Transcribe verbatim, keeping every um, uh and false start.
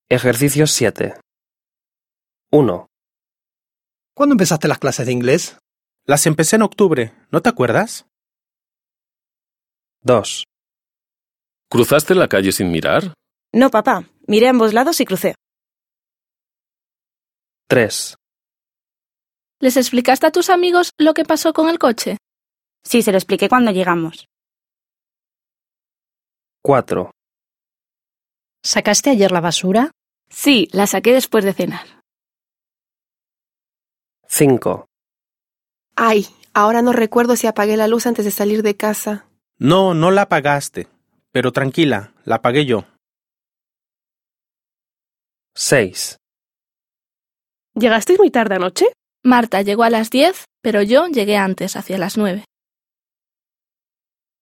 Ejercicio siete. uno. ¿Cuándo empezaste las clases de inglés? Las empecé en octubre, ¿no te acuerdas? dos. ¿Cruzaste la calle sin mirar? No, papá. Miré a ambos lados y crucé. tres. ¿Les explicaste a tus amigos lo que pasó con el coche? Sí, se lo expliqué cuando llegamos. cuatro. ¿Sacaste ayer la basura? Sí, la saqué después de cenar. cinco. Ay, ahora no recuerdo si apagué la luz antes de salir de casa. No, no la apagaste. Pero tranquila, la apagué yo. seis. ¿Llegasteis muy tarde anoche? Marta llegó a las diez, pero yo llegué antes, hacia las nueve.